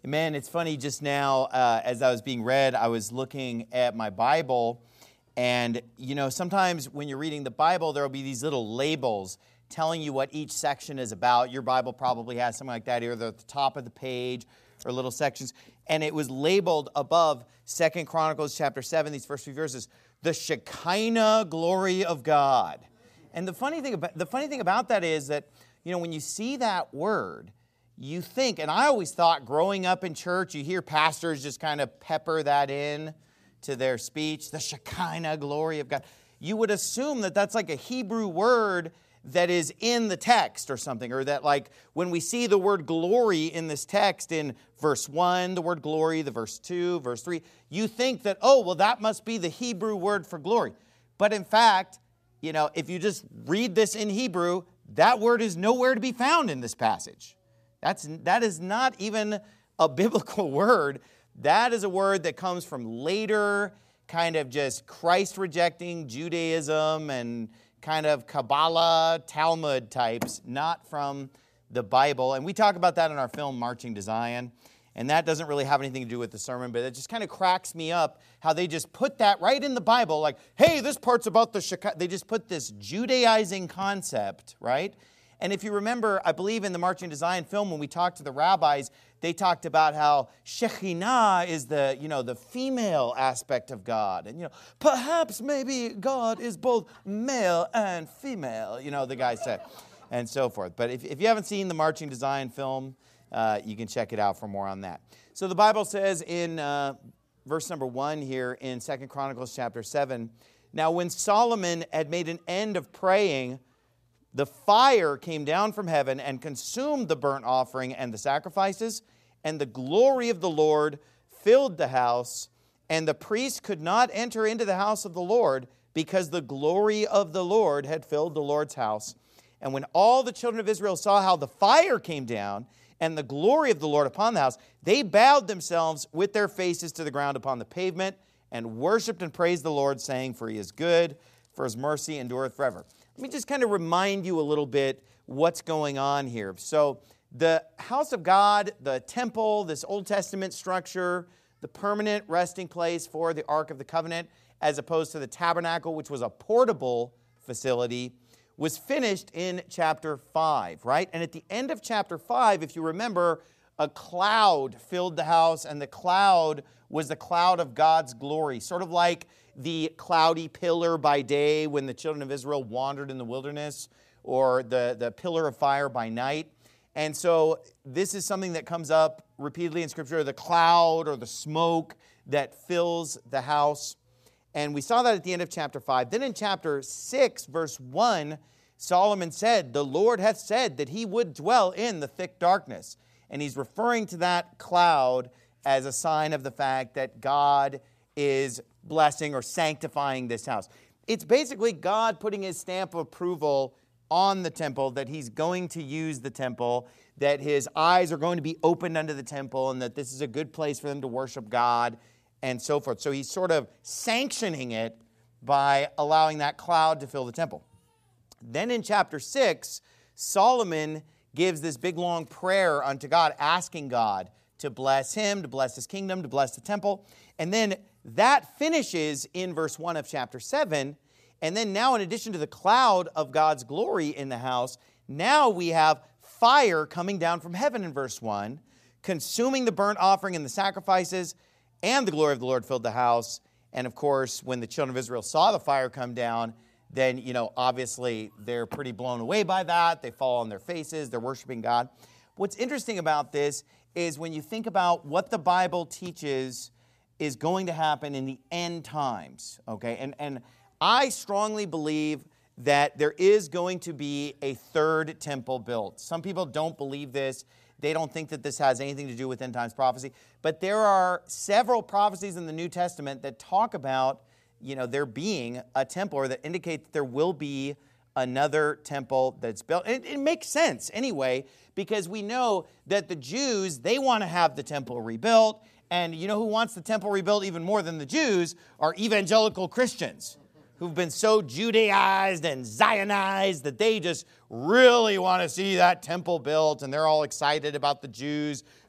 Man, it's funny, just now, as I was being read, I was looking at my Bible, and, sometimes when you're reading the Bible, there will be these little labels telling you what each section is about. Your Bible probably has something like that, either at the top of the page or little sections, and it was labeled above 2 Chronicles chapter 7, these first few verses, the Shekinah glory of God. And the funny thing about that is that, when you see that word, you think, and I always thought growing up in church, you hear pastors just kind of pepper that in to their speech, the Shekinah glory of God. You would assume that that's like a Hebrew word that is in the text or something, or that like when we see the word glory in this text in verse 1, the word glory, the verse 2, verse 3, you think that, that must be the Hebrew word for glory. But in fact, if you just read this in Hebrew, that word is nowhere to be found in this passage. That is not even a biblical word. That is a word that comes from later kind of just Christ-rejecting Judaism and kind of Kabbalah, Talmud types, not from the Bible. And we talk about that in our film, Marching to Zion. And that doesn't really have anything to do with the sermon, but it just kind of cracks me up how they just put that right in the Bible, like, hey, this part's about the Shekinah. They just put this Judaizing concept, right? And if you remember, I believe in the Marching to Zion film, when we talked to the rabbis, they talked about how Shekinah is the female aspect of God. And, perhaps maybe God is both male and female, the guy said, and so forth. But if you haven't seen the Marching to Zion film, you can check it out for more on that. So the Bible says in verse number 1 here in 2 Chronicles chapter 7, now when Solomon had made an end of praying, the fire came down from heaven and consumed the burnt offering and the sacrifices, and the glory of the Lord filled the house, and the priest could not enter into the house of the Lord because the glory of the Lord had filled the Lord's house. And when all the children of Israel saw how the fire came down and the glory of the Lord upon the house, they bowed themselves with their faces to the ground upon the pavement and worshipped and praised the Lord, saying, for he is good, for his mercy endureth forever. Let me just kind of remind you a little bit what's going on here. So the house of God, the temple, this Old Testament structure, the permanent resting place for the Ark of the Covenant, as opposed to the tabernacle, which was a portable facility, was finished in chapter 5, right? And at the end of chapter 5, if you remember, a cloud filled the house, and the cloud was the cloud of God's glory, sort of like the cloudy pillar by day when the children of Israel wandered in the wilderness, or the pillar of fire by night. And so this is something that comes up repeatedly in Scripture, the cloud or the smoke that fills the house. And we saw that at the end of chapter 5. Then in chapter 6, verse 1, Solomon said, the Lord hath said that he would dwell in the thick darkness. And he's referring to that cloud as a sign of the fact that God is blessing or sanctifying this house. It's basically God putting his stamp of approval on the temple, that he's going to use the temple, that his eyes are going to be opened unto the temple, and that this is a good place for them to worship God, and so forth. So he's sort of sanctioning it by allowing that cloud to fill the temple. Then in chapter 6, Solomon gives this big long prayer unto God, asking God to bless him, to bless his kingdom, to bless the temple. And then that finishes in verse 1 of chapter 7. And then now, in addition to the cloud of God's glory in the house, now we have fire coming down from heaven in verse 1, consuming the burnt offering and the sacrifices, and the glory of the Lord filled the house. And of course, when the children of Israel saw the fire come down, then, obviously they're pretty blown away by that. They fall on their faces. They're worshiping God. What's interesting about this is when you think about what the Bible teaches is going to happen in the end times, okay? And I strongly believe that there is going to be a third temple built. Some people don't believe this. They don't think that this has anything to do with end times prophecy. But there are several prophecies in the New Testament that talk about, there being a temple, or that indicate that there will be another temple that's built. And it makes sense anyway, because we know that the Jews, they want to have the temple rebuilt. And you know who wants the temple rebuilt even more than the Jews? Are evangelical Christians who've been so Judaized and Zionized that they just really want to see that temple built, and they're all excited about the Jews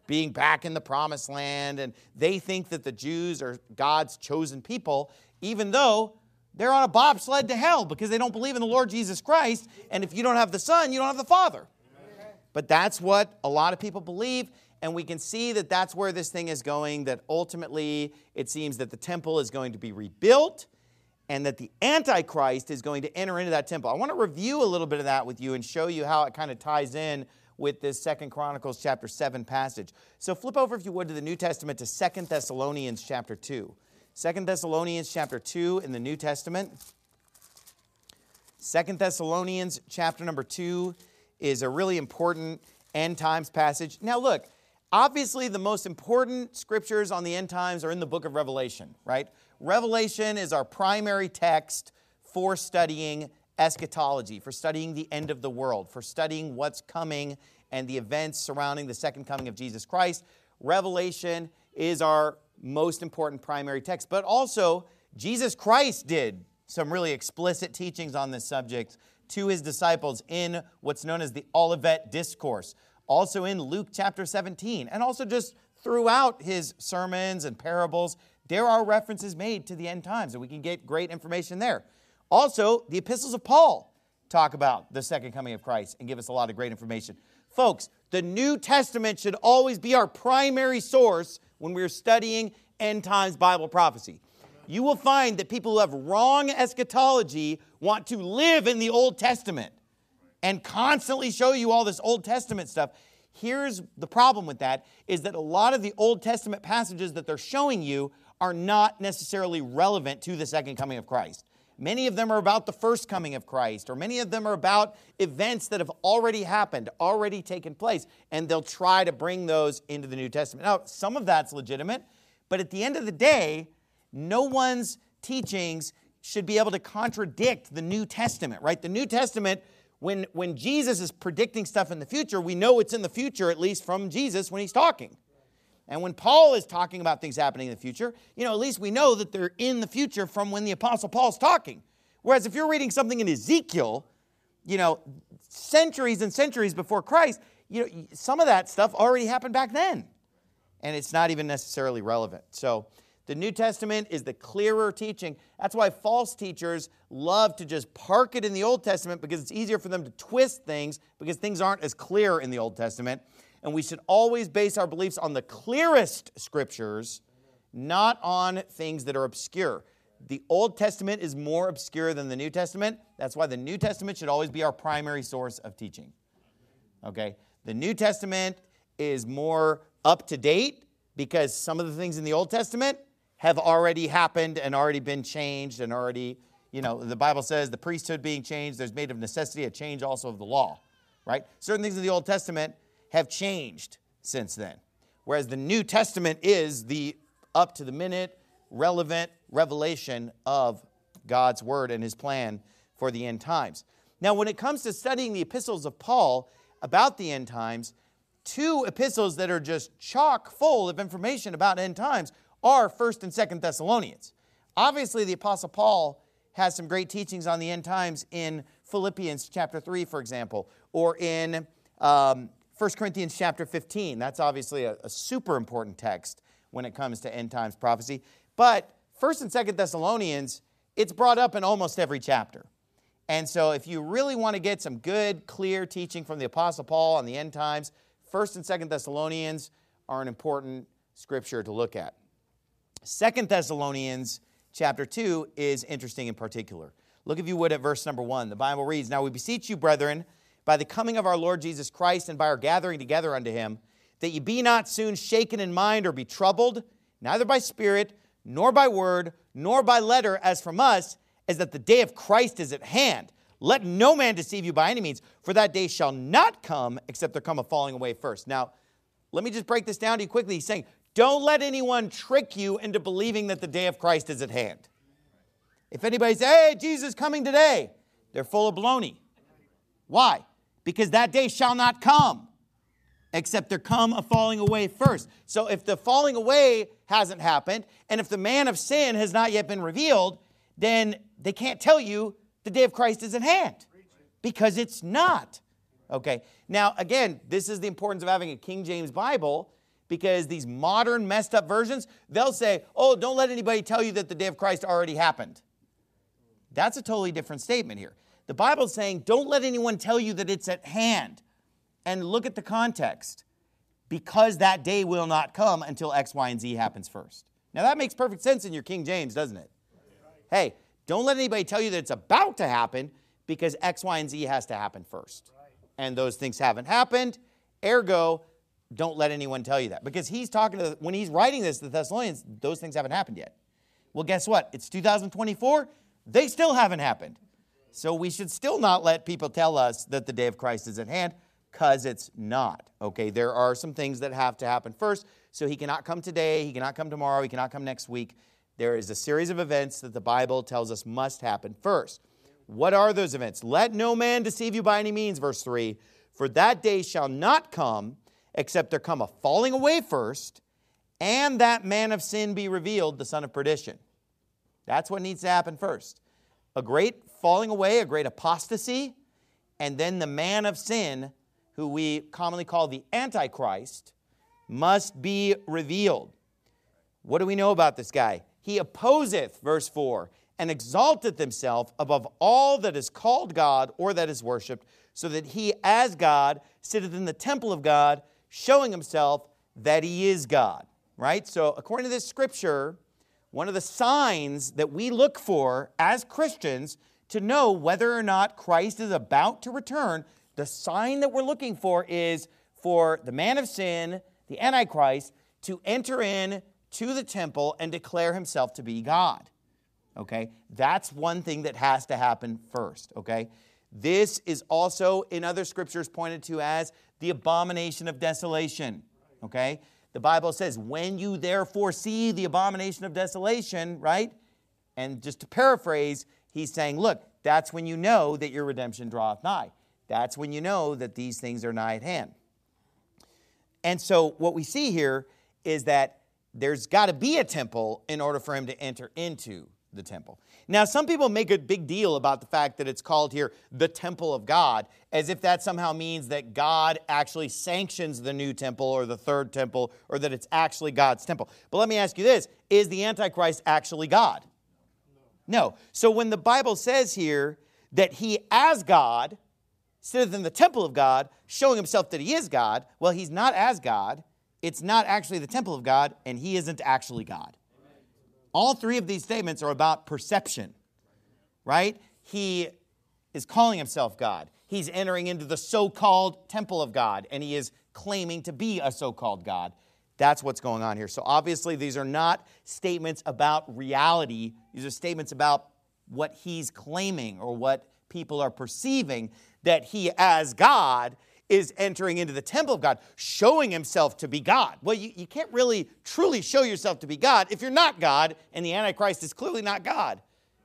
being back in the promised land, and they think that the Jews are God's chosen people, even though they're on a bobsled to hell because they don't believe in the Lord Jesus Christ, and if you don't have the Son, you don't have the Father. But that's what a lot of people believe, and we can see that that's where this thing is going, that ultimately it seems that the temple is going to be rebuilt and that the Antichrist is going to enter into that temple. I want to review a little bit of that with you and show you how it kind of ties in with this 2 Chronicles chapter 7 passage. So flip over, if you would, to the New Testament to 2 Thessalonians chapter 2. 2 Thessalonians chapter 2 in the New Testament. 2 Thessalonians chapter number 2 is a really important end times passage. Now look, obviously the most important scriptures on the end times are in the book of Revelation, right? Revelation is our primary text for studying eschatology, for studying the end of the world, for studying what's coming and the events surrounding the second coming of Jesus Christ. Revelation is our most important primary text, but also Jesus Christ did some really explicit teachings on this subject to his disciples in what's known as the Olivet Discourse, also in Luke chapter 17, and also just throughout his sermons and parables, there are references made to the end times, and we can get great information there. Also, the epistles of Paul talk about the second coming of Christ and give us a lot of great information. Folks, the New Testament should always be our primary source when we're studying end times Bible prophecy. You will find that people who have wrong eschatology want to live in the Old Testament and constantly show you all this Old Testament stuff. Here's the problem with that, is that a lot of the Old Testament passages that they're showing you are not necessarily relevant to the second coming of Christ. Many of them are about the first coming of Christ, or many of them are about events that have already happened, already taken place, and they'll try to bring those into the New Testament. Now, some of that's legitimate, but at the end of the day, no one's teachings should be able to contradict the New Testament, right? The New Testament, when Jesus is predicting stuff in the future, we know it's in the future, at least from Jesus when he's talking. And when Paul is talking about things happening in the future, at least we know that they're in the future from when the Apostle Paul's talking. Whereas if you're reading something in Ezekiel, centuries and centuries before Christ, some of that stuff already happened back then. And it's not even necessarily relevant. So the New Testament is the clearer teaching. That's why false teachers love to just park it in the Old Testament, because it's easier for them to twist things, because things aren't as clear in the Old Testament. And we should always base our beliefs on the clearest scriptures, not on things that are obscure. The Old Testament is more obscure than the New Testament. That's why the New Testament should always be our primary source of teaching. Okay? The New Testament is more up to date because some of the things in the Old Testament have already happened and already been changed and already, the Bible says the priesthood being changed, there's made of necessity a change also of the law, right? Certain things in the Old Testament have changed since then. Whereas the New Testament is the up-to-the-minute, relevant revelation of God's Word and His plan for the end times. Now, when it comes to studying the epistles of Paul about the end times, two epistles that are just chock full of information about end times are 1 and 2 Thessalonians. Obviously, the Apostle Paul has some great teachings on the end times in Philippians chapter 3, for example, or in 1 Corinthians chapter 15. That's obviously a super important text when it comes to end times prophecy. But 1 and 2 Thessalonians, it's brought up in almost every chapter. And so if you really want to get some good, clear teaching from the Apostle Paul on the end times, 1 and 2 Thessalonians are an important scripture to look at. 2 Thessalonians chapter 2 is interesting in particular. Look, if you would, at verse number 1. The Bible reads, "Now we beseech you, brethren, by the coming of our Lord Jesus Christ and by our gathering together unto him, that ye be not soon shaken in mind or be troubled, neither by spirit, nor by word, nor by letter, as from us, as that the day of Christ is at hand. Let no man deceive you by any means, for that day shall not come, except there come a falling away first." Now, let me just break this down to you quickly. He's saying, don't let anyone trick you into believing that the day of Christ is at hand. If anybody says, "Hey, Jesus is coming today," they're full of baloney. Why? Because that day shall not come, except there come a falling away first. So if the falling away hasn't happened, and if the man of sin has not yet been revealed, then they can't tell you the day of Christ is at hand, because it's not. Okay. Now, again, this is the importance of having a King James Bible, because these modern messed up versions, they'll say, oh, don't let anybody tell you that the day of Christ already happened. That's a totally different statement here. The Bible's saying, don't let anyone tell you that it's at hand. And look at the context. Because that day will not come until X, Y, and Z happens first. Now that makes perfect sense in your King James, doesn't it? Hey, don't let anybody tell you that it's about to happen because X, Y, and Z has to happen first. And those things haven't happened. Ergo, don't let anyone tell you that. Because he's talking to, when he's writing this to the Thessalonians, those things haven't happened yet. Well, guess what? It's 2024. They still haven't happened. So we should still not let people tell us that the day of Christ is at hand, because it's not. Okay, there are some things that have to happen first. So he cannot come today, he cannot come tomorrow, he cannot come next week. There is a series of events that the Bible tells us must happen first. What are those events? Let no man deceive you by any means, verse 3. For that day shall not come, except there come a falling away first, and that man of sin be revealed, the son of perdition. That's what needs to happen first. A great falling away, a great apostasy, and then the man of sin, who we commonly call the Antichrist, must be revealed. What do we know about this guy? He opposeth, verse 4, and exalteth himself above all that is called God or that is worshipped, so that he as God sitteth in the temple of God, showing himself that he is God. Right? So according to this scripture, one of the signs that we look for as Christians to know whether or not Christ is about to return, the sign that we're looking for is for the man of sin, the Antichrist, to enter in to the temple and declare himself to be God. Okay? That's one thing that has to happen first. Okay? This is also in other scriptures pointed to as the abomination of desolation. Okay? The Bible says, when you therefore see the abomination of desolation, right? And just to paraphrase, he's saying, look, that's when you know that your redemption draweth nigh. That's when you know that these things are nigh at hand. And so what we see here is that there's got to be a temple in order for him to enter into the temple. Now, some people make a big deal about the fact that it's called here the temple of God, as if that somehow means that God actually sanctions the new temple or the third temple, or that it's actually God's temple. But let me ask you this, is the Antichrist actually God? No. So when the Bible says here that he as God sitteth in the temple of God, showing himself that he is God, well, he's not as God, it's not actually the temple of God, and he isn't actually God. All three of these statements are about perception, right? He is calling himself God. He's entering into the so-called temple of God, and he is claiming to be a so-called God. That's what's going on here. So obviously, these are not statements about reality. These are statements about what he's claiming or what people are perceiving, that he as God is entering into the temple of God, showing himself to be God. Well, you can't really truly show yourself to be God if you're not God, and the Antichrist is clearly not God.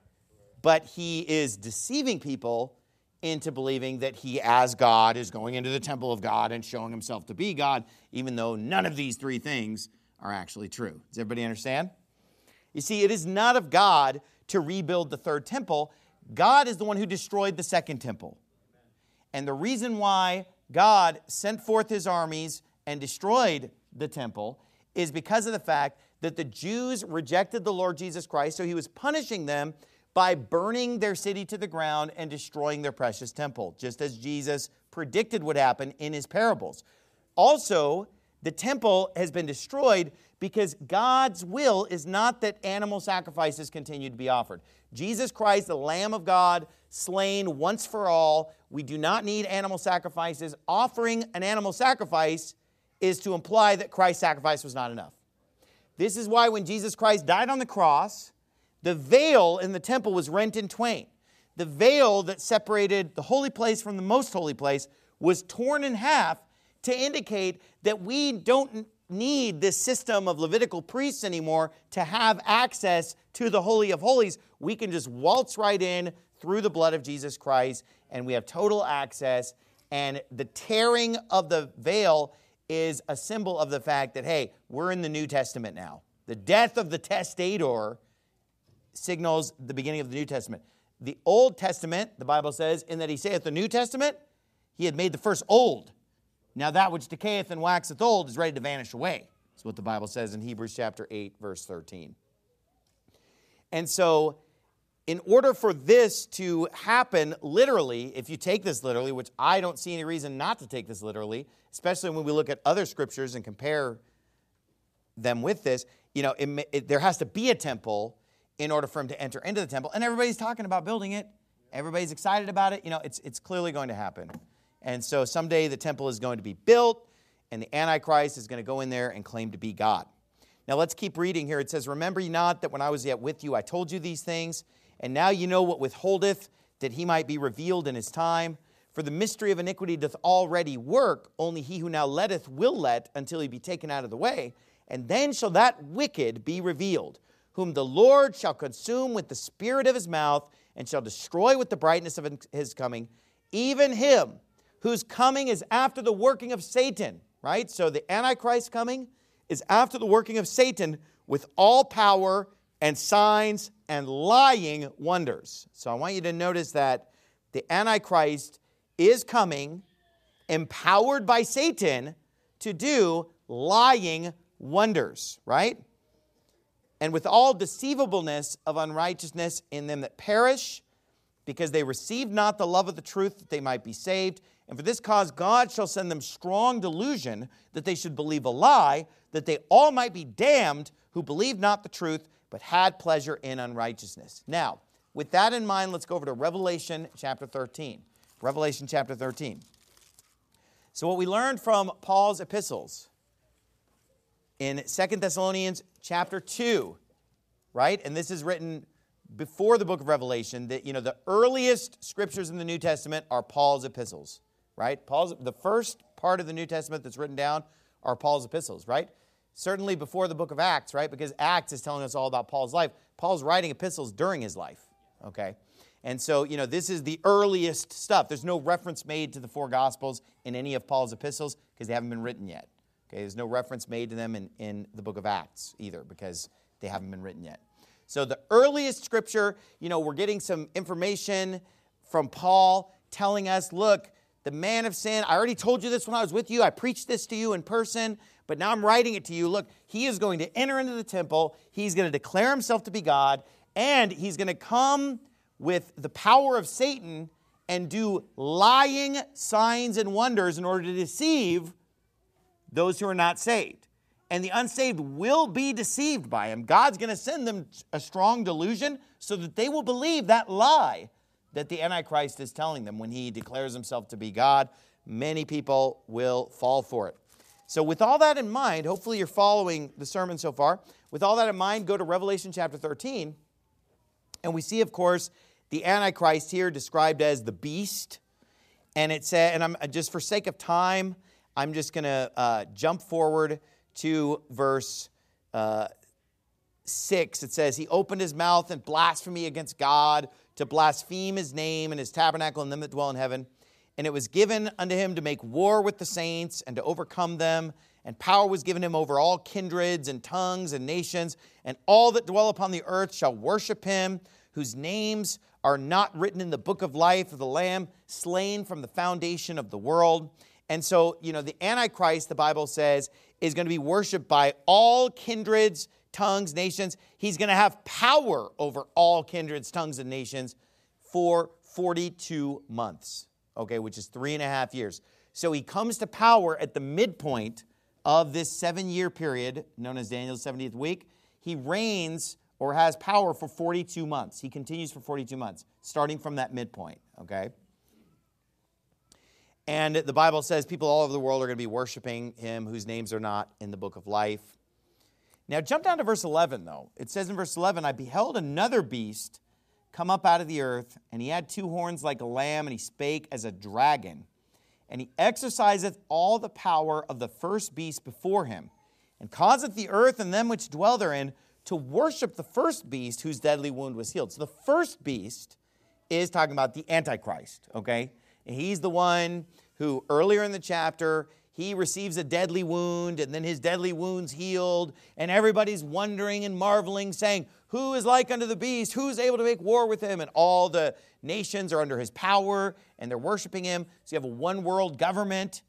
But he is deceiving people into believing that he as God is going into the temple of God and showing himself to be God, even though none of these three things are actually true. Does everybody understand? You see, it is not of God to rebuild the third temple. God is the one who destroyed the second temple. And the reason why God sent forth his armies and destroyed the temple is because of the fact that the Jews rejected the Lord Jesus Christ, so he was punishing them by burning their city to the ground and destroying their precious temple, just as Jesus predicted would happen in his parables. Also, the temple has been destroyed because God's will is not that animal sacrifices continue to be offered. Jesus Christ, the Lamb of God, slain once for all. We do not need animal sacrifices. Offering an animal sacrifice is to imply that Christ's sacrifice was not enough. This is why when Jesus Christ died on the cross, the veil in the temple was rent in twain. The veil that separated the holy place from the most holy place was torn in half to indicate that we don't need this system of Levitical priests anymore to have access to the Holy of Holies. We can just waltz right in through the blood of Jesus Christ, and we have total access. And the tearing of the veil is a symbol of the fact that, hey, we're in the New Testament now. The death of the testator signals the beginning of the New Testament. The Old Testament, the Bible says, in that he saith the New Testament, he had made the first old. Now that which decayeth and waxeth old is ready to vanish away. That's what the Bible says in Hebrews chapter 8, verse 13. And so, in order for this to happen literally, if you take this literally, which I don't see any reason not to take this literally, especially when we look at other scriptures and compare them with this, there has to be a temple in order for him to enter into the temple. And everybody's talking about building it. Everybody's excited about it. It's clearly going to happen. And so someday the temple is going to be built, and the Antichrist is going to go in there and claim to be God. Now let's keep reading here. It says, "Remember ye not that when I was yet with you, I told you these things? And now you know what withholdeth, that he might be revealed in his time. For the mystery of iniquity doth already work, only he who now letteth will let until he be taken out of the way. And then shall that wicked be revealed, whom the Lord shall consume with the spirit of his mouth, and shall destroy with the brightness of his coming, even him whose coming is after the working of Satan." Right? So the Antichrist coming is after the working of Satan with all power and signs and lying wonders. So I want you to notice that the Antichrist is coming empowered by Satan to do lying wonders, right? "And with all deceivableness of unrighteousness in them that perish, because they received not the love of the truth that they might be saved. And for this cause God shall send them strong delusion, that they should believe a lie, that they all might be damned who believed not the truth, but had pleasure in unrighteousness." Now, with that in mind, let's go over to Revelation chapter 13. Revelation chapter 13. So what we learned from Paul's epistles in 2 Thessalonians chapter 2, right? And this is written before the book of Revelation. That the earliest scriptures in the New Testament are Paul's epistles, right? The first part of the New Testament that's written down are Paul's epistles, right? Certainly before the book of Acts, right? Because Acts is telling us all about Paul's life. Paul's writing epistles during his life, okay? And so, this is the earliest stuff. There's no reference made to the four Gospels in any of Paul's epistles because they haven't been written yet. Okay, there's no reference made to them in the book of Acts either because they haven't been written yet. So the earliest scripture, we're getting some information from Paul telling us, look, the man of sin, I already told you this when I was with you. I preached this to you in person, but now I'm writing it to you. Look, he is going to enter into the temple. He's going to declare himself to be God, and he's going to come with the power of Satan and do lying signs and wonders in order to deceive those who are not saved. And the unsaved will be deceived by him. God's going to send them a strong delusion so that they will believe that lie that the Antichrist is telling them when he declares himself to be God. Many people will fall for it. So with all that in mind, hopefully you're following the sermon so far. With all that in mind, go to Revelation chapter 13. And we see, of course, the Antichrist here described as the beast. And it said, and I'm just for sake of time, I'm just going to jump forward to verse 6. It says, "He opened his mouth in blasphemy against God, to blaspheme his name and his tabernacle and them that dwell in heaven. And it was given unto him to make war with the saints and to overcome them. And power was given him over all kindreds and tongues and nations. And all that dwell upon the earth shall worship him, whose names are not written in the book of life of the Lamb, slain from the foundation of the world." And so, the Antichrist, the Bible says, is going to be worshiped by all kindreds, tongues, nations. He's going to have power over all kindreds, tongues, and nations for 42 months, okay, which is 3.5 years. So he comes to power at the midpoint of this 7-year period, known as Daniel's 70th week. He reigns or has power for 42 months. He continues for 42 months, starting from that midpoint, okay? And the Bible says people all over the world are going to be worshiping him whose names are not in the book of life. Now jump down to verse 11, though. It says in verse 11, "I beheld another beast come up out of the earth, and he had 2 horns like a lamb, and he spake as a dragon. And he exerciseth all the power of the first beast before him, and causeth the earth and them which dwell therein to worship the first beast whose deadly wound was healed." So the first beast is talking about the Antichrist, okay? And he's the one who earlier in the chapter, he receives a deadly wound, and then his deadly wound's healed, and everybody's wondering and marveling, saying, "Who is like unto the beast? Who's able to make war with him?" And all the nations are under his power, and they're worshiping him. So you have a one-world government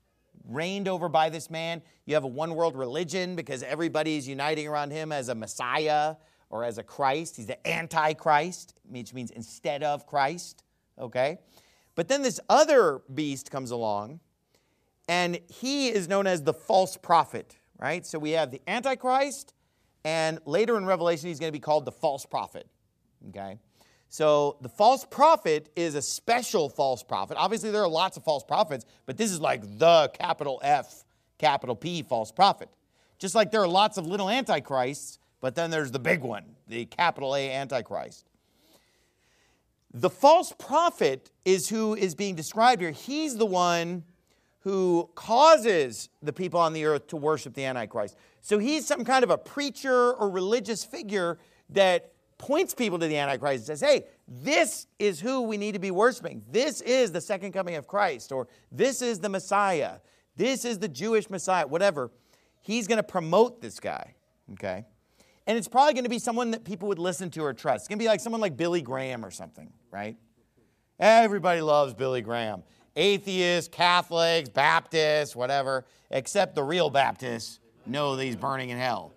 reigned over by this man. You have a one-world religion because everybody is uniting around him as a Messiah or as a Christ. He's the Antichrist, which means instead of Christ, okay? But then this other beast comes along, and he is known as the false prophet, right? So we have the Antichrist, and later in Revelation, he's going to be called the false prophet, okay? So the false prophet is a special false prophet. Obviously, there are lots of false prophets, but this is like the capital F, capital P false prophet. Just like there are lots of little antichrists, but then there's the big one, the capital A Antichrist. The false prophet is who is being described here. He's the one who causes the people on the earth to worship the Antichrist. So he's some kind of a preacher or religious figure that points people to the Antichrist and says, hey, this is who we need to be worshiping. This is the second coming of Christ, or this is the Messiah. This is the Jewish Messiah, whatever. He's going to promote this guy, okay? And it's probably going to be someone that people would listen to or trust. It's going to be like someone like Billy Graham or something, right? Everybody loves Billy Graham. Atheists, Catholics, Baptists, whatever, except the real Baptists know that he's burning in hell.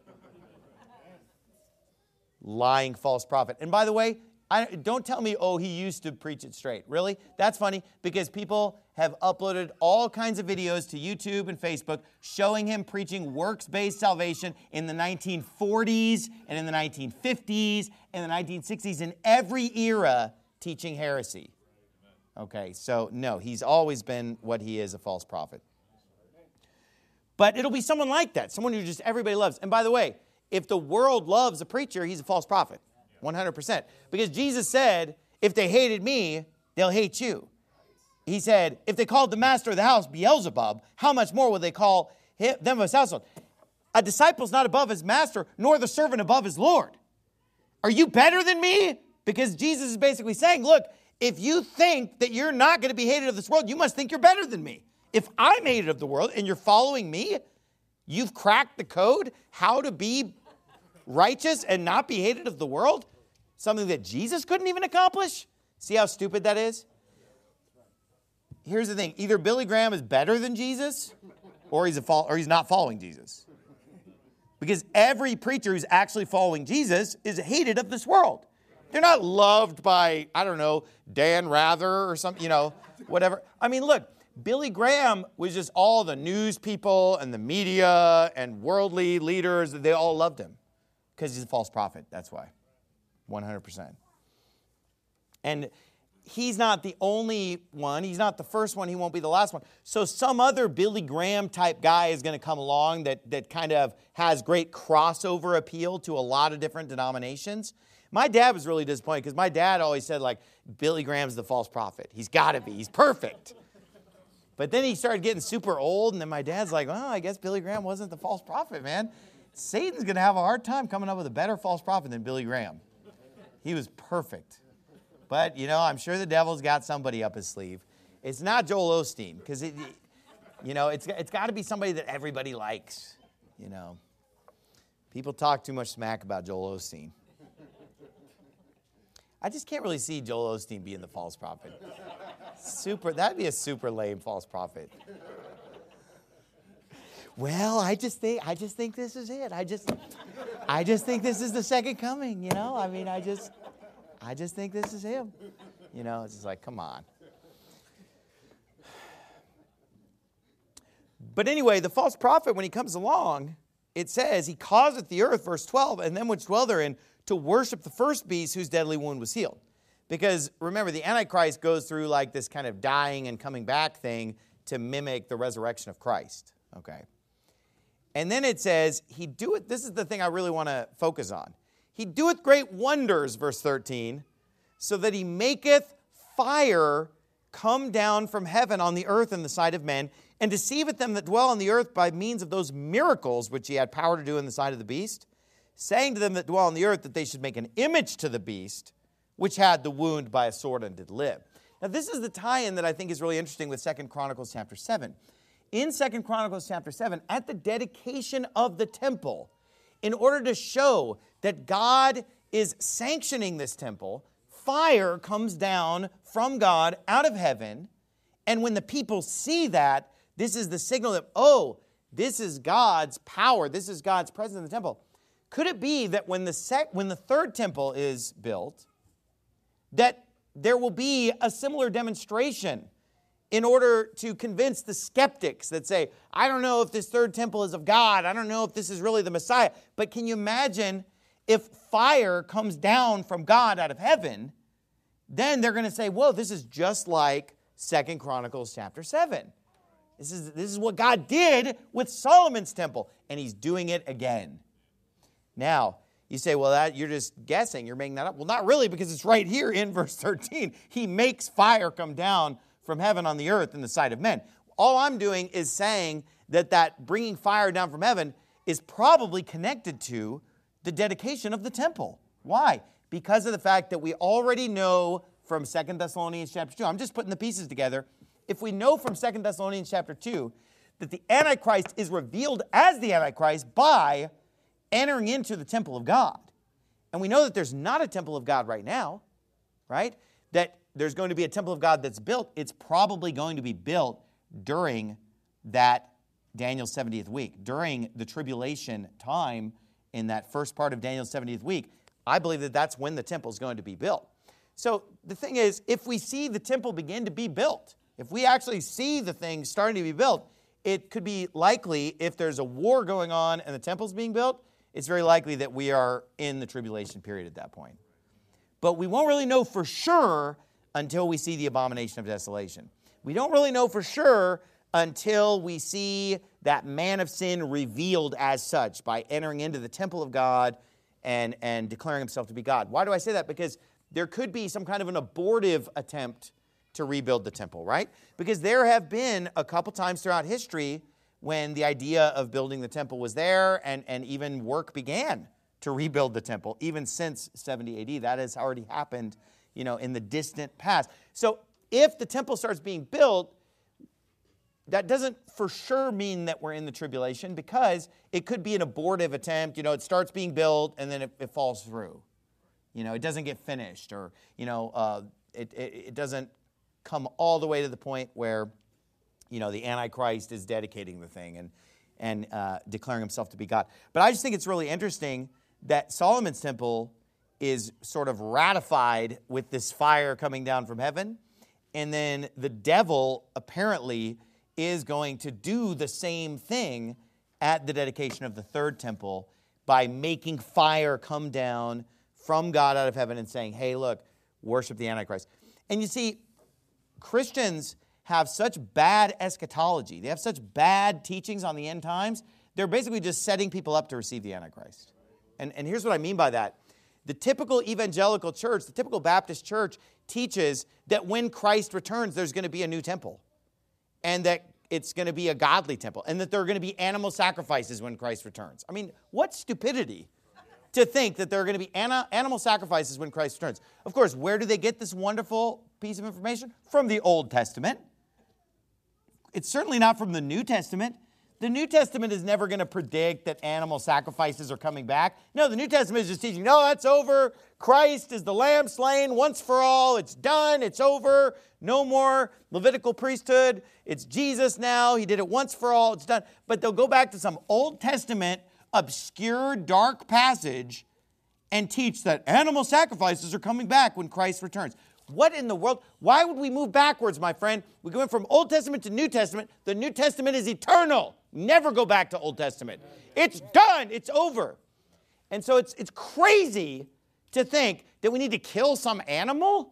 Lying false prophet. And by the way, don't tell me, oh, he used to preach it straight. Really? That's funny because people have uploaded all kinds of videos to YouTube and Facebook showing him preaching works-based salvation in the 1940s and in the 1950s and the 1960s, in every era teaching heresy. Okay, so no, he's always been what he is, a false prophet. But it'll be someone like that, someone who just everybody loves. And by the way, if the world loves a preacher, he's a false prophet, 100%. Because Jesus said, if they hated me, they'll hate you. He said, if they called the master of the house Beelzebub, how much more will they call them of his household? A disciple's not above his master, nor the servant above his Lord. Are you better than me? Because Jesus is basically saying, look, if you think that you're not going to be hated of this world, you must think you're better than me. If I'm hated of the world and you're following me, you've cracked the code how to be righteous and not be hated of the world? Something that Jesus couldn't even accomplish? See how stupid that is? Here's the thing. Either Billy Graham is better than Jesus or he's not following Jesus. Because every preacher who's actually following Jesus is hated of this world. They're not loved by, I don't know, Dan Rather or something, whatever. I mean, look, Billy Graham was just all the news people and the media and worldly leaders. They all loved him because he's a false prophet. That's why. 100%. And he's not the only one. He's not the first one. He won't be the last one. So some other Billy Graham type guy is going to come along that kind of has great crossover appeal to a lot of different denominations. My dad was really disappointed because my dad always said, like, Billy Graham's the false prophet. He's got to be. He's perfect. But then he started getting super old, and then my dad's like, well, I guess Billy Graham wasn't the false prophet, man. Satan's going to have a hard time coming up with a better false prophet than Billy Graham. He was perfect. But, I'm sure the devil's got somebody up his sleeve. It's not Joel Osteen, because, it's got to be somebody that everybody likes, People talk too much smack about Joel Osteen. I just can't really see Joel Osteen being the false prophet. That'd be a super lame false prophet. Well, I just think this is it. I just think this is the second coming, I mean, I just think this is him. It's just like, come on. But anyway, the false prophet, when he comes along, it says, he causeth the earth, verse 12, and them which dwell therein, to worship the first beast whose deadly wound was healed. Because remember, the Antichrist goes through like this kind of dying and coming back thing to mimic the resurrection of Christ. Okay. And then it says, he doeth, this is the thing I really want to focus on. He doeth great wonders, verse 13, so that he maketh fire come down from heaven on the earth in the sight of men, and deceiveth them that dwell on the earth by means of those miracles which he had power to do in the sight of the beast, saying to them that dwell on the earth that they should make an image to the beast, which had the wound by a sword and did live. Now, this is the tie-in that I think is really interesting with 2 Chronicles chapter 7. In 2 Chronicles chapter 7, at the dedication of the temple, in order to show that God is sanctioning this temple, fire comes down from God out of heaven, and when the people see that, This is the signal that, oh, this is God's power. This is God's presence in the temple. Could it be that when the third temple is built, that there will be a similar demonstration in order to convince the skeptics that say, I don't know if this third temple is of God. I don't know if this is really the Messiah. But can you imagine if fire comes down from God out of heaven, then they're going to say, whoa, this is just like 2 Chronicles chapter 7. This is what God did with Solomon's temple, and he's doing it again. Now, you say, well, you're just guessing. You're making that up. Well, not really, because it's right here in verse 13. He makes fire come down from heaven on the earth in the sight of men. All I'm doing is saying that bringing fire down from heaven is probably connected to the dedication of the temple. Why? Because of the fact that we already know from 2 Thessalonians chapter 2. I'm just putting the pieces together. If we know from 2 Thessalonians chapter 2 that the Antichrist is revealed as the Antichrist by entering into the temple of God, and we know that there's not a temple of God right now, right? That there's going to be a temple of God that's built. It's probably going to be built during that Daniel's 70th week, during the tribulation time in that first part of Daniel's 70th week. I believe that that's when the temple is going to be built. So the thing is, if we see the temple begin to be built, if we actually see the thing starting to be built, it could be likely, if there's a war going on and the temple's being built, it's very likely that we are in the tribulation period at that point. But we won't really know for sure until we see the abomination of desolation. We don't really know for sure until we see that man of sin revealed as such by entering into the temple of God and declaring himself to be God. Why do I say that? Because there could be some kind of an abortive attempt to rebuild the temple, right? Because there have been a couple times throughout history when the idea of building the temple was there and even work began to rebuild the temple, even since 70 AD. That has already happened, in the distant past. So if the temple starts being built, that doesn't for sure mean that we're in the tribulation, because it could be an abortive attempt. It starts being built and then it falls through. It doesn't get finished, or, it doesn't come all the way to the point where, the Antichrist is dedicating the thing and declaring himself to be God. But I just think it's really interesting that Solomon's temple is sort of ratified with this fire coming down from heaven. And then the devil apparently is going to do the same thing at the dedication of the third temple by making fire come down from God out of heaven and saying, hey, look, worship the Antichrist. And you see, Christians have such bad eschatology. They have such bad teachings on the end times. They're basically just setting people up to receive the Antichrist. And here's what I mean by that. The typical evangelical church, the typical Baptist church, teaches that when Christ returns, there's going to be a new temple. And that it's going to be a godly temple. And that there are going to be animal sacrifices when Christ returns. I mean, what stupidity to think that there are going to be animal sacrifices when Christ returns. Of course, where do they get this wonderful piece of information? From the Old Testament. It's certainly not from the New Testament. The New Testament is never going to predict that animal sacrifices are coming back. No, the New Testament is just teaching, no, that's over. Christ is the lamb slain once for all. It's done. It's over. No more Levitical priesthood. It's Jesus now. He did it once for all. It's done. But they'll go back to some Old Testament obscure, dark passage and teach that animal sacrifices are coming back when Christ returns. What in the world? Why would we move backwards, my friend? We go from Old Testament to New Testament. The New Testament is eternal. Never go back to Old Testament. It's done. It's over. And so it's crazy to think that we need to kill some animal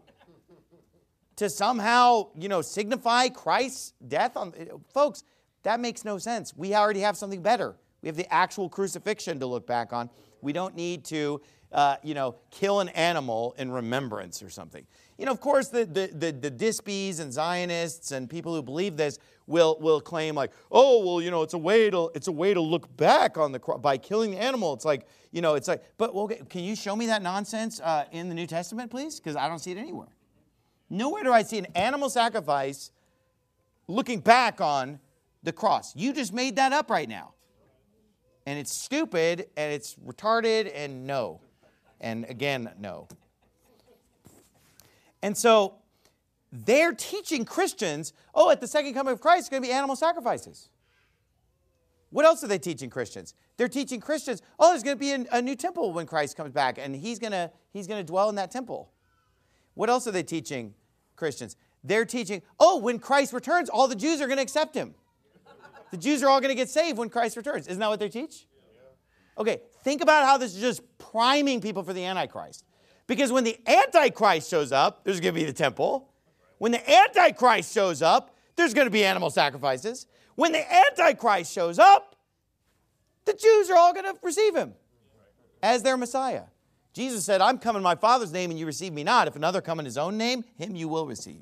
to somehow, signify Christ's death. Folks, that makes no sense. We already have something better. We have the actual crucifixion to look back on. We don't need to, kill an animal in remembrance or something. Of course, the Dispies and Zionists and people who believe this will claim like, oh, well, it's a way to look back on the cross by killing the animal. It's like, but okay, can you show me that nonsense in the New Testament, please? Because I don't see it anywhere. Nowhere do I see an animal sacrifice looking back on the cross. You just made that up right now. And it's stupid, and it's retarded, and no. And again, no. And so they're teaching Christians, oh, at the second coming of Christ, it's going to be animal sacrifices. What else are they teaching Christians? They're teaching Christians, oh, there's going to be a new temple when Christ comes back, and he's going to dwell in that temple. What else are they teaching Christians? They're teaching, oh, when Christ returns, all the Jews are going to accept him. The Jews are all going to get saved when Christ returns. Isn't that what they teach? Okay, think about how this is just priming people for the Antichrist. Because when the Antichrist shows up, there's going to be the temple. When the Antichrist shows up, there's going to be animal sacrifices. When the Antichrist shows up, the Jews are all going to receive him as their Messiah. Jesus said, I'm come in my Father's name and you receive me not. If another come in his own name, him you will receive.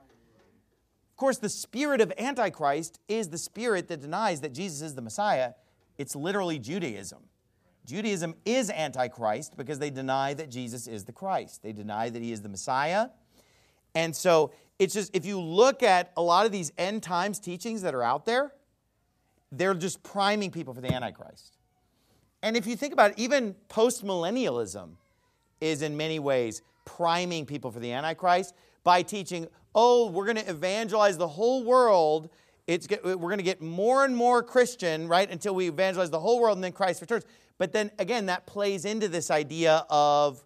Of course, the spirit of Antichrist is the spirit that denies that Jesus is the Messiah. It's literally Judaism. Judaism is Antichrist because they deny that Jesus is the Christ. They deny that he is the Messiah. And so it's just, if you look at a lot of these end times teachings that are out there, they're just priming people for the Antichrist. And if you think about it, even postmillennialism is in many ways priming people for the Antichrist by teaching, oh, we're going to evangelize the whole world. We're going to get more and more Christian, right, until we evangelize the whole world and then Christ returns. But then, again, that plays into this idea of,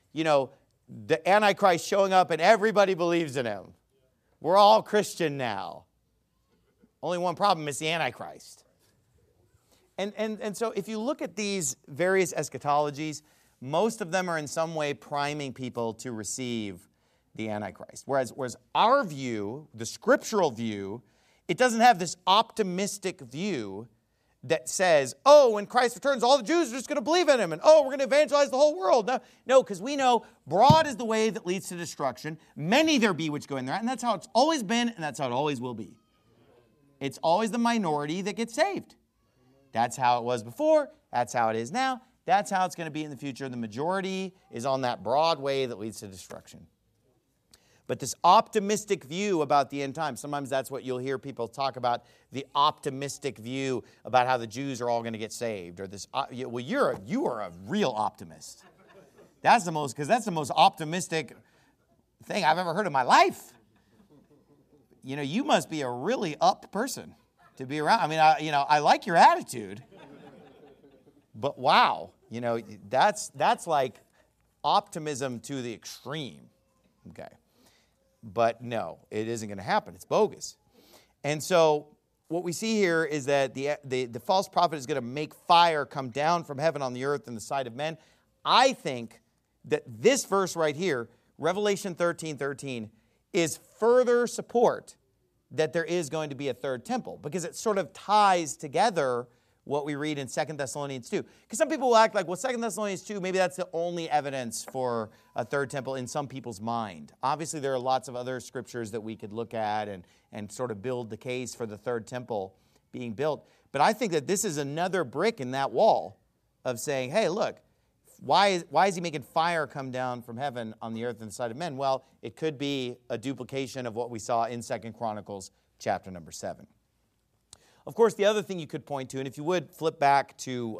the Antichrist showing up and everybody believes in him. We're all Christian now. Only one problem is the Antichrist. And so if you look at these various eschatologies, most of them are in some way priming people to receive the Antichrist. Whereas our view, the scriptural view, it doesn't have this optimistic view that says, oh, when Christ returns, all the Jews are just going to believe in him, and oh, we're going to evangelize the whole world. No, because we know broad is the way that leads to destruction. Many there be which go in there, and that's how it's always been, and that's how it always will be. It's always the minority that gets saved. That's how it was before. That's how it is now. That's how it's going to be in the future. The majority is on that broad way that leads to destruction. But this optimistic view about the end times, sometimes that's what you'll hear people talk about, the optimistic view about how the Jews are all going to get saved. Or this, well, you are a real optimist. That's the most optimistic thing I've ever heard in my life. You must be a really up person to be around. I mean, I like your attitude, but wow, that's like optimism to the extreme. Okay. But no, it isn't going to happen. It's bogus. And so what we see here is that the false prophet is going to make fire come down from heaven on the earth in the sight of men. I think that this verse right here, Revelation 13:13, is further support that there is going to be a third temple, because it sort of ties together what we read in 2 Thessalonians 2. Because some people will act like, well, 2 Thessalonians 2, maybe that's the only evidence for a third temple in some people's mind. Obviously, there are lots of other scriptures that we could look at and sort of build the case for the third temple being built. But I think that this is another brick in that wall of saying, hey, look, why is he making fire come down from heaven on the earth and the sight of men? Well, it could be a duplication of what we saw in 2 Chronicles chapter number 7. Of course, the other thing you could point to, and if you would flip back to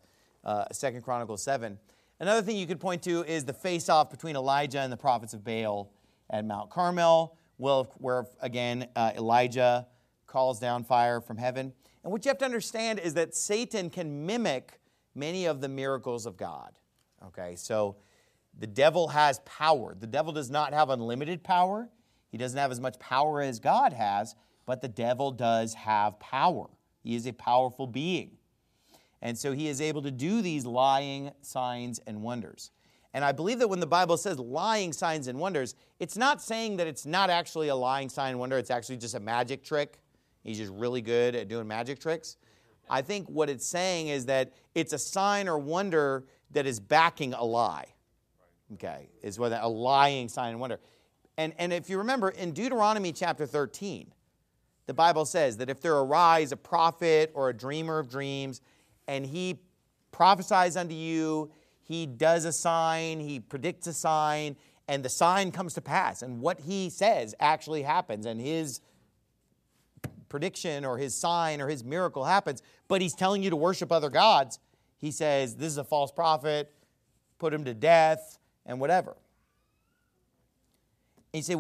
2 Chronicles 7, another thing you could point to is the face-off between Elijah and the prophets of Baal at Mount Carmel, where again, Elijah calls down fire from heaven. And what you have to understand is that Satan can mimic many of the miracles of God. Okay, so the devil has power. The devil does not have unlimited power. He doesn't have as much power as God has, but the devil does have power. He is a powerful being. And so he is able to do these lying signs and wonders. And I believe that when the Bible says lying signs and wonders, it's not saying that it's not actually a lying sign and wonder. It's actually just a magic trick. He's just really good at doing magic tricks. I think what it's saying is that it's a sign or wonder that is backing a lie. Okay, is what a lying sign and wonder. And if you remember, in Deuteronomy chapter 13, the Bible says that if there arise a prophet or a dreamer of dreams, and he prophesies unto you, he does a sign, he predicts a sign, and the sign comes to pass, and what he says actually happens, and his prediction or his sign or his miracle happens, but he's telling you to worship other gods, he says, this is a false prophet, put him to death, and whatever. And you say,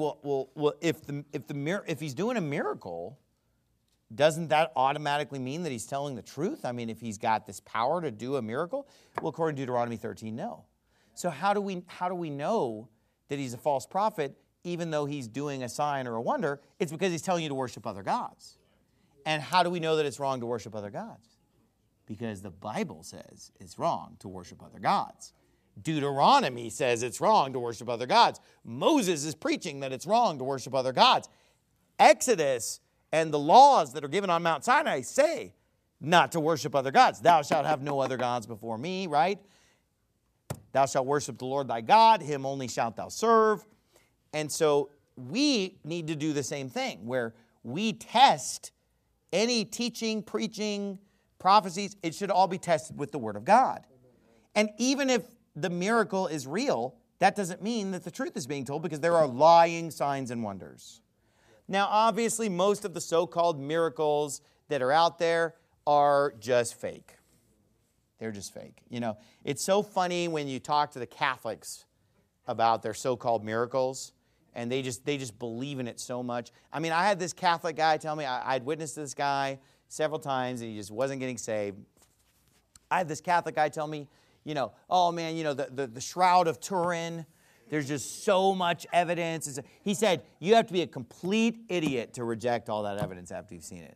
if he's doing a miracle, doesn't that automatically mean that he's telling the truth? I mean, if he's got this power to do a miracle? Well, according to Deuteronomy 13, no. So how do we know that he's a false prophet, even though he's doing a sign or a wonder? It's because he's telling you to worship other gods. And how do we know that it's wrong to worship other gods? Because the Bible says it's wrong to worship other gods. Deuteronomy says it's wrong to worship other gods. Moses is preaching that it's wrong to worship other gods. Exodus and the laws that are given on Mount Sinai say not to worship other gods. Thou shalt have no other gods before me, right? Thou shalt worship the Lord thy God, him only shalt thou serve. And so we need to do the same thing, where we test any teaching, preaching, prophecies. It should all be tested with the Word of God. And even if the miracle is real, that doesn't mean that the truth is being told, because there are lying signs and wonders. Now, obviously, most of the so-called miracles that are out there are just fake. They're just fake. You know, it's so funny when you talk to the Catholics about their so-called miracles, and they just believe in it so much. I mean, I had this Catholic guy tell me, I'd witnessed this guy several times, and he just wasn't getting saved. I had this Catholic guy tell me, you know, oh man, you know, the Shroud of Turin, there's just so much evidence. He said, you have to be a complete idiot to reject all that evidence after you've seen it.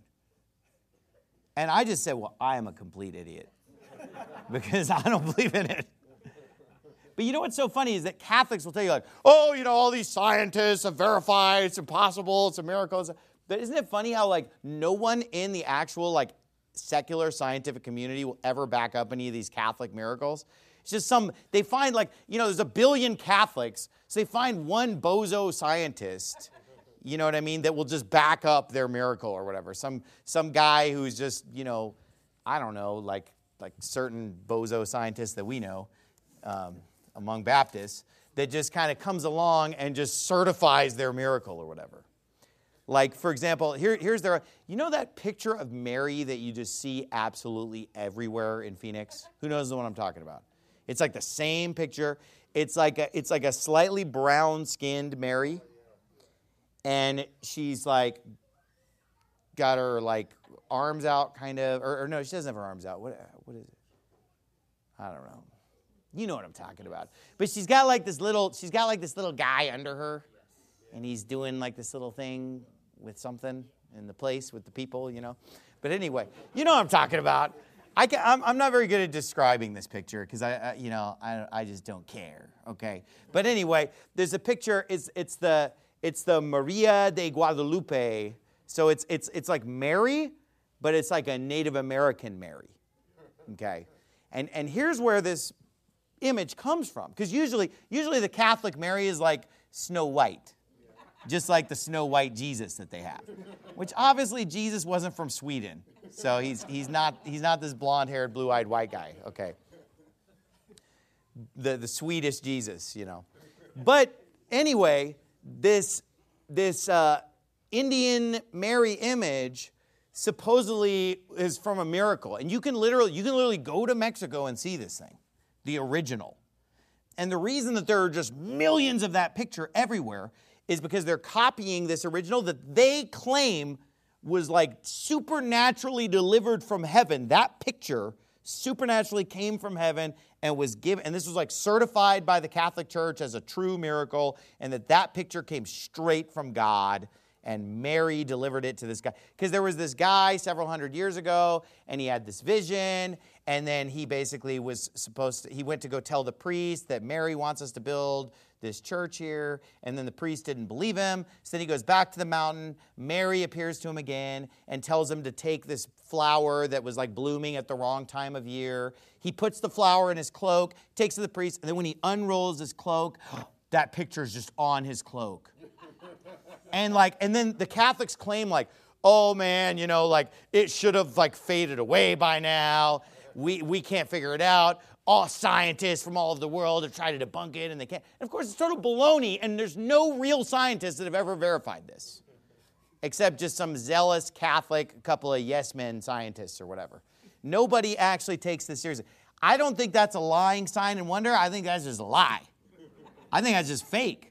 And I just said, well, I am a complete idiot because I don't believe in it. But you know what's so funny is that Catholics will tell you, like, oh, you know, all these scientists have verified it's impossible, it's a miracle. But isn't it funny how, like, no one in the actual, like, secular scientific community will ever back up any of these Catholic miracles? It's just they find, like, you know, there's 1 billion Catholics, so they find one bozo scientist, you know what I mean, that will just back up their miracle or whatever. Some guy who's just, you know, I don't know, like certain bozo scientists that we know among Baptists, that just kind of comes along and just certifies their miracle or whatever. Like, for example, here's you know that picture of Mary that you just see absolutely everywhere in Phoenix? Who knows the one I'm talking about? It's like the same picture. It's like a slightly brown-skinned Mary, and she's like got her like arms out, kind of, or no, she doesn't have her arms out. What is it? I don't know. You know what I'm talking about. But she's got like this little guy under her, and he's doing like this little thing with something in the place with the people, you know. But anyway, you know what I'm talking about. I'm not very good at describing this picture because I just don't care. Okay. But anyway, there's a picture. It's the Maria de Guadalupe. So it's like Mary, but it's like a Native American Mary. Okay. And here's where this image comes from, because usually the Catholic Mary is like Snow White. Just like the Snow White Jesus that they have, which obviously Jesus wasn't from Sweden, so he's not this blonde-haired, blue-eyed white guy. Okay, the Swedish Jesus, you know. But anyway, this Indian Mary image supposedly is from a miracle, and you can literally go to Mexico and see this thing, the original. And the reason that there are just millions of that picture everywhere is because they're copying this original that they claim was like supernaturally delivered from heaven. That picture supernaturally came from heaven and was given, and this was like certified by the Catholic Church as a true miracle, and that picture came straight from God, and Mary delivered it to this guy. Because there was this guy several hundred years ago, and he had this vision, and then he basically he went to go tell the priest that Mary wants us to build this church here, and then the priest didn't believe him, so then he goes back to the mountain. Mary appears to him again and tells him to take this flower that was like blooming at the wrong time of year. He puts the flower in his cloak, takes it to the priest, and then when he unrolls his cloak, that picture is just on his cloak. And then the Catholics claim like, oh man, you know, like it should have like faded away by now. We can't figure it out. All scientists from all over the world have tried to debunk it, and they can't. And of course, it's total baloney, and there's no real scientists that have ever verified this, except just some zealous Catholic, a couple of yes-men scientists or whatever. Nobody actually takes this seriously. I don't think that's a lying sign and wonder. I think that's just a lie. I think that's just fake.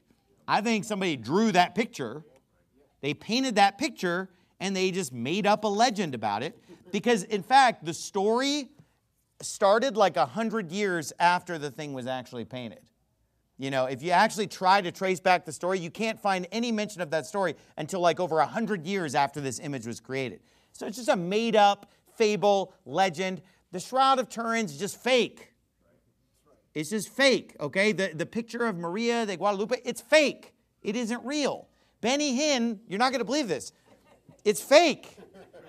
I think somebody drew that picture. They painted that picture, and they just made up a legend about it. Because, in fact, the story started like 100 years after the thing was actually painted. You know, if you actually try to trace back the story, you can't find any mention of that story until like over 100 years after this image was created. So it's just a made-up fable, legend. The Shroud of Turin's just fake. It's just fake, okay? The picture of Maria de Guadalupe, it's fake. It isn't real. Benny Hinn, you're not going to believe this. It's fake.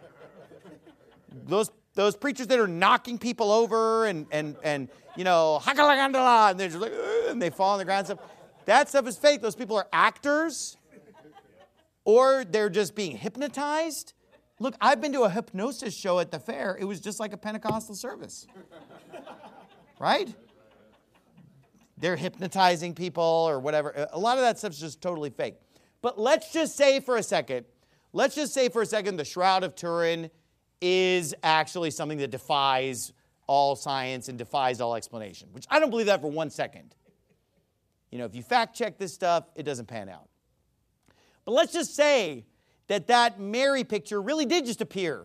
Those preachers that are knocking people over and you know, hakalagandala, and they're just like, and they fall on the ground and stuff. That stuff is fake. Those people are actors, or they're just being hypnotized. Look, I've been to a hypnosis show at the fair. It was just like a Pentecostal service. Right? They're hypnotizing people or whatever. A lot of that stuff's just totally fake. But let's just say for a second the Shroud of Turin is actually something that defies all science and defies all explanation, which I don't believe that for 1 second. You know, if you fact check this stuff, it doesn't pan out. But let's just say that Mary picture really did just appear.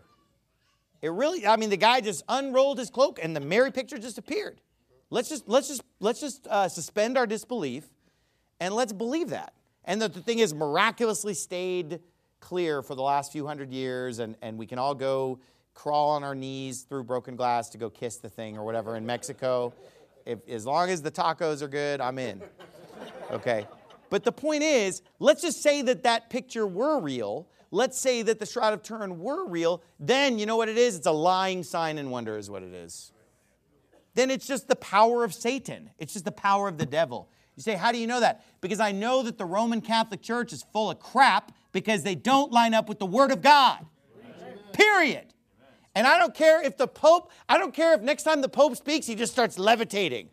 The guy just unrolled his cloak and the Mary picture just appeared. Let's just suspend our disbelief and let's believe that. And that the thing has miraculously stayed clear for the last few hundred years, and we can all go crawl on our knees through broken glass to go kiss the thing or whatever in Mexico. As long as the tacos are good, I'm in. Okay? But the point is, let's just say that picture were real. Let's say that the Shroud of Turin were real. Then, you know what it is? It's a lying sign and wonder is what it is. Then it's just the power of Satan. It's just the power of the devil. You say, how do you know that? Because I know that the Roman Catholic Church is full of crap because they don't line up with the Word of God. Amen. Period. And I don't care if next time the Pope speaks, he just starts levitating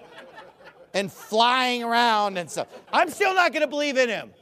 and flying around and stuff. I'm still not going to believe in him.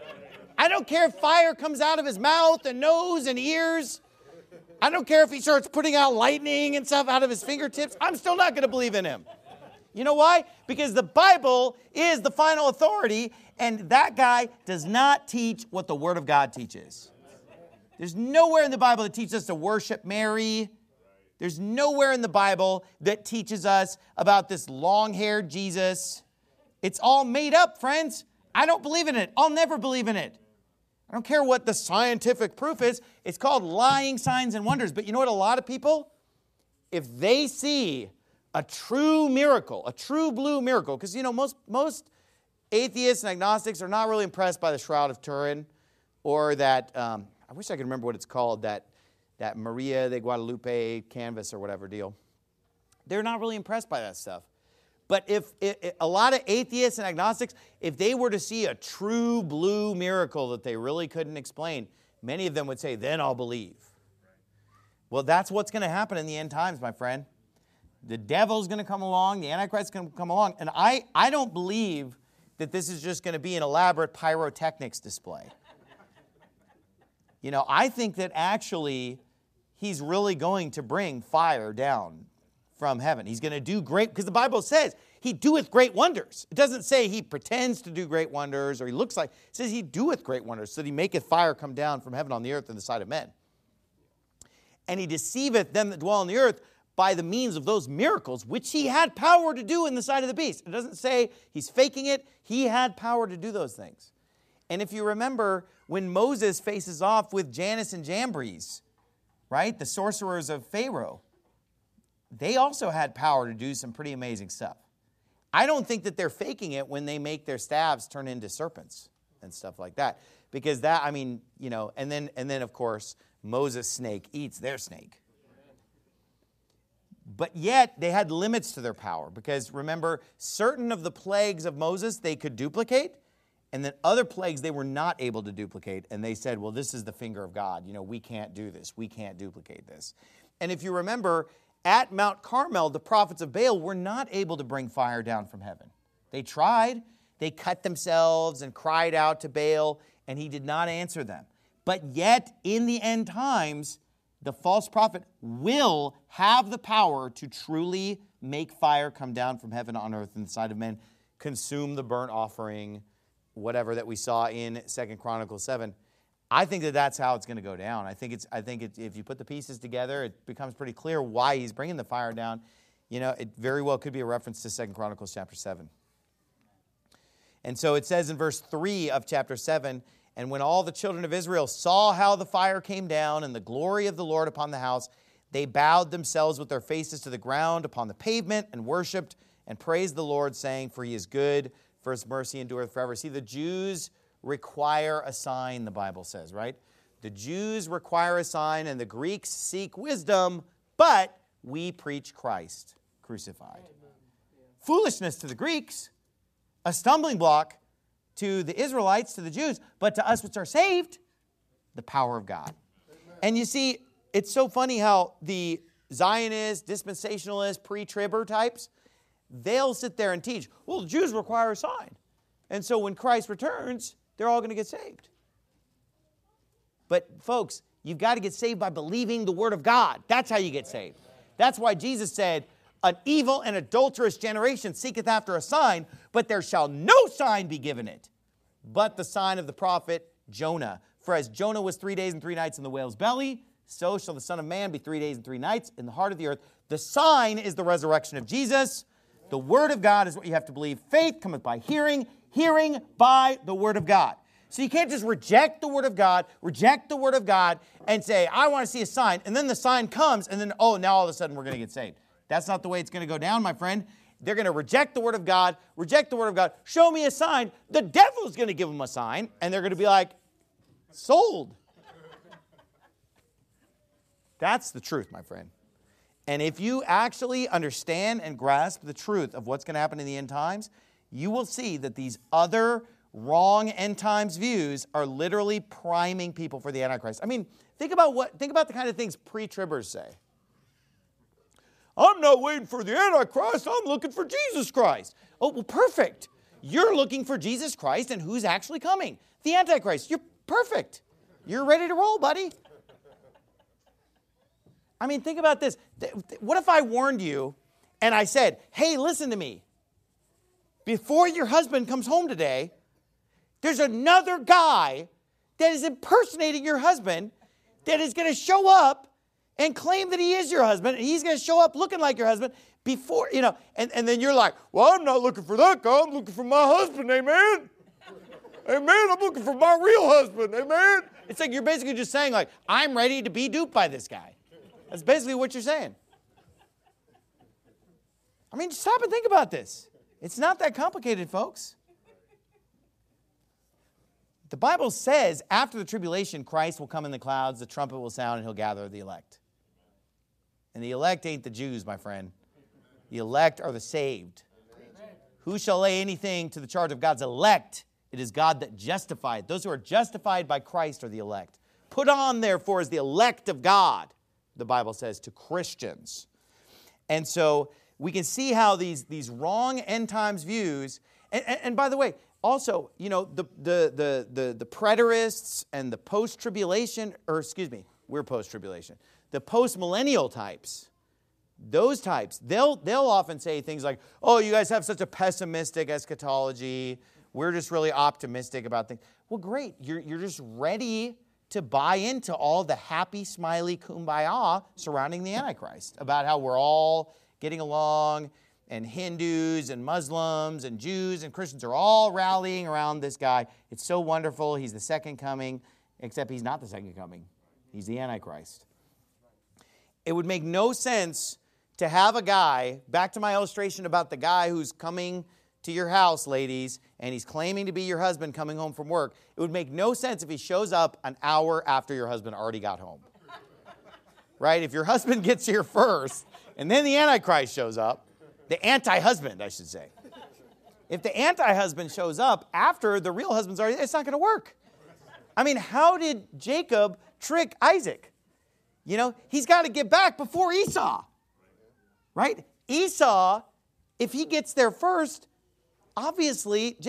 I don't care if fire comes out of his mouth and nose and ears. I don't care if he starts putting out lightning and stuff out of his fingertips. I'm still not going to believe in him. You know why? Because the Bible is the final authority, and that guy does not teach what the Word of God teaches. There's nowhere in the Bible that teaches us to worship Mary. There's nowhere in the Bible that teaches us about this long-haired Jesus. It's all made up, friends. I don't believe in it. I'll never believe in it. I don't care what the scientific proof is. It's called lying signs and wonders. But you know what? A lot of people, if they see a true miracle, a true blue miracle, because, you know, most atheists and agnostics are not really impressed by the Shroud of Turin or that, I wish I could remember what it's called, that Maria de Guadalupe canvas or whatever deal. They're not really impressed by that stuff. But if a lot of atheists and agnostics, if they were to see a true blue miracle that they really couldn't explain, many of them would say, then I'll believe. Well, that's what's going to happen in the end times, my friend. The devil's going to come along, the Antichrist is going to come along, and I don't believe that this is just going to be an elaborate pyrotechnics display. You know, I think that actually he's really going to bring fire down from heaven. He's going to do great, because the Bible says he doeth great wonders. It doesn't say he pretends to do great wonders or he looks like, it says he doeth great wonders, so that he maketh fire come down from heaven on the earth in the sight of men. And he deceiveth them that dwell on the earth by the means of those miracles, which he had power to do in the sight of the beast. It doesn't say he's faking it. He had power to do those things. And if you remember, when Moses faces off with Jannes and Jambres, right, the sorcerers of Pharaoh, they also had power to do some pretty amazing stuff. I don't think that they're faking it when they make their staves turn into serpents and stuff like that. Because that, I mean, you know, and then of course, Moses' snake eats their snake. But yet, they had limits to their power. Because remember, certain of the plagues of Moses, they could duplicate. And then other plagues they were not able to duplicate. And they said, well, this is the finger of God. You know, we can't do this. We can't duplicate this. And if you remember, at Mount Carmel, the prophets of Baal were not able to bring fire down from heaven. They tried. They cut themselves and cried out to Baal, and he did not answer them. But yet, in the end times, the false prophet will have the power to truly make fire come down from heaven on earth in the sight of men, consume the burnt offering, whatever that we saw in 2 Chronicles 7. I think that that's how it's going to go down. I think if you put the pieces together, it becomes pretty clear why he's bringing the fire down. You know, it very well could be a reference to 2 Chronicles chapter 7. And so it says in verse 3 of chapter 7, and when all the children of Israel saw how the fire came down and the glory of the Lord upon the house, they bowed themselves with their faces to the ground upon the pavement and worshipped and praised the Lord, saying, for he is good, for his mercy endureth forever. See, the Jews require a sign, the Bible says, right? The Jews require a sign and the Greeks seek wisdom, but we preach Christ crucified. Foolishness to the Greeks, a stumbling block to the Israelites, to the Jews, but to us which are saved, the power of God. And you see, it's so funny how the Zionists, dispensationalists, pre-tribber types, they'll sit there and teach, well, the Jews require a sign. And so when Christ returns, they're all going to get saved. But folks, you've got to get saved by believing the Word of God. That's how you get saved. That's why Jesus said, an evil and adulterous generation seeketh after a sign, but there shall no sign be given it, but the sign of the prophet Jonah. For as Jonah was 3 days and 3 nights in the whale's belly, so shall the Son of Man be 3 days and 3 nights in the heart of the earth. The sign is the resurrection of Jesus. The Word of God is what you have to believe. Faith cometh by hearing, hearing by the Word of God. So you can't just reject the Word of God, and say, I want to see a sign, and then the sign comes, and then, oh, now all of a sudden we're going to get saved. That's not the way it's going to go down, my friend. They're going to reject the Word of God, show me a sign. The devil's going to give them a sign, and they're going to be like, sold. That's the truth, my friend. And if you actually understand and grasp the truth of what's going to happen in the end times, you will see that these other wrong end times views are literally priming people for the Antichrist. I mean, think about the kind of things pre-tribbers say. I'm not waiting for the Antichrist, I'm looking for Jesus Christ. Oh, well, perfect. You're looking for Jesus Christ, and who's actually coming? The Antichrist. You're perfect. You're ready to roll, buddy. I mean, think about this. What if I warned you and I said, hey, listen to me. Before your husband comes home today, there's another guy that is impersonating your husband that is going to show up and claim that he is your husband, and he's going to show up looking like your husband before, and then you're like, well, I'm not looking for that guy. I'm looking for my husband, amen? Amen, I'm looking for my real husband, amen? It's like you're basically just saying, like, I'm ready to be duped by this guy. That's basically what you're saying. I mean, just stop and think about this. It's not that complicated, folks. The Bible says after the tribulation, Christ will come in the clouds, the trumpet will sound, and he'll gather the elect. And the elect ain't the Jews, my friend. The elect are the saved. Amen. Who shall lay anything to the charge of God's elect? It is God that justified. Those who are justified by Christ are the elect. Put on, therefore, as the elect of God, the Bible says, to Christians. And so we can see how these wrong end times views, and by the way, also, the preterists and the post-tribulation, we're post-tribulation. The post-millennial types, those types, they'll often say things like, oh, you guys have such a pessimistic eschatology. We're just really optimistic about things. Well, great. You're just ready to buy into all the happy, smiley kumbaya surrounding the Antichrist, about how we're all getting along, and Hindus and Muslims and Jews and Christians are all rallying around this guy. It's so wonderful. He's the second coming, except he's not the second coming. He's the Antichrist. It would make no sense to have a guy, back to my illustration about the guy who's coming to your house, ladies, and he's claiming to be your husband coming home from work. It would make no sense if he shows up an hour after your husband already got home. Right? If your husband gets here first, and then the Antichrist shows up, the anti-husband, I should say. If the anti-husband shows up after the real husband's already, it's not going to work. I mean, how did Jacob trick Isaac? He's got to get back before Esau. Right? Esau, if he gets there first, obviously,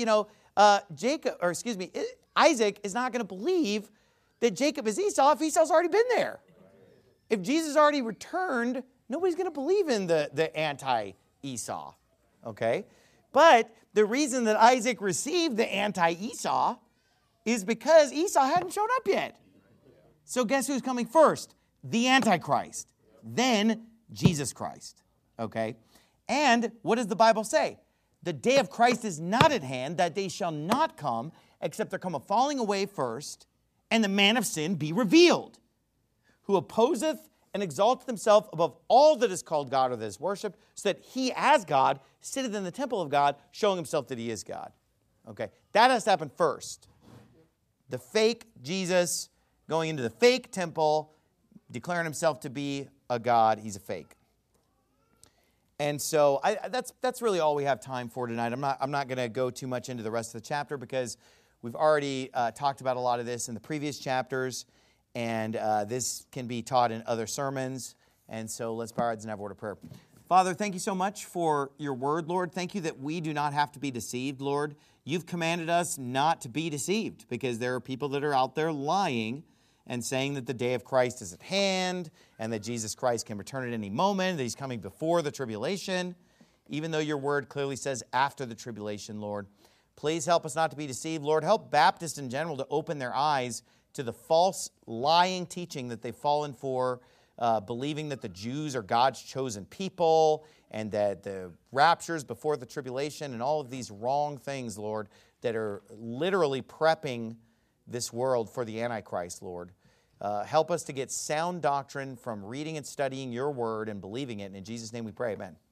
Isaac is not going to believe that Jacob is Esau if Esau's already been there. If Jesus already returned, nobody's going to believe in the anti-Esau, okay? But the reason that Isaac received the anti-Esau is because Esau hadn't shown up yet. So guess who's coming first? The Antichrist. Then Jesus Christ. Okay? And what does the Bible say? The day of Christ is not at hand, that day shall not come, except there come a falling away first, and the man of sin be revealed, who opposeth and exalteth himself above all that is called God or that is worshipped, so that he as God sitteth in the temple of God, showing himself that he is God. Okay? That has to happen first. The fake Jesus going into the fake temple, declaring himself to be a God, he's a fake. And so that's really all we have time for tonight. I'm not going to go too much into the rest of the chapter because we've already talked about a lot of this in the previous chapters, and this can be taught in other sermons. And so let's bow our heads and have a word of prayer. Father, thank you so much for your word, Lord. Thank you that we do not have to be deceived, Lord. You've commanded us not to be deceived because there are people that are out there lying and saying that the day of Christ is at hand and that Jesus Christ can return at any moment, that he's coming before the tribulation, even though your word clearly says after the tribulation, Lord. Please help us not to be deceived. Lord, help Baptists in general to open their eyes to the false, lying teaching that they've fallen for, believing that the Jews are God's chosen people and that the rapture's before the tribulation and all of these wrong things, Lord, that are literally prepping this world for the Antichrist, Lord. Help us to get sound doctrine from reading and studying your word and believing it. And in Jesus' name we pray, amen.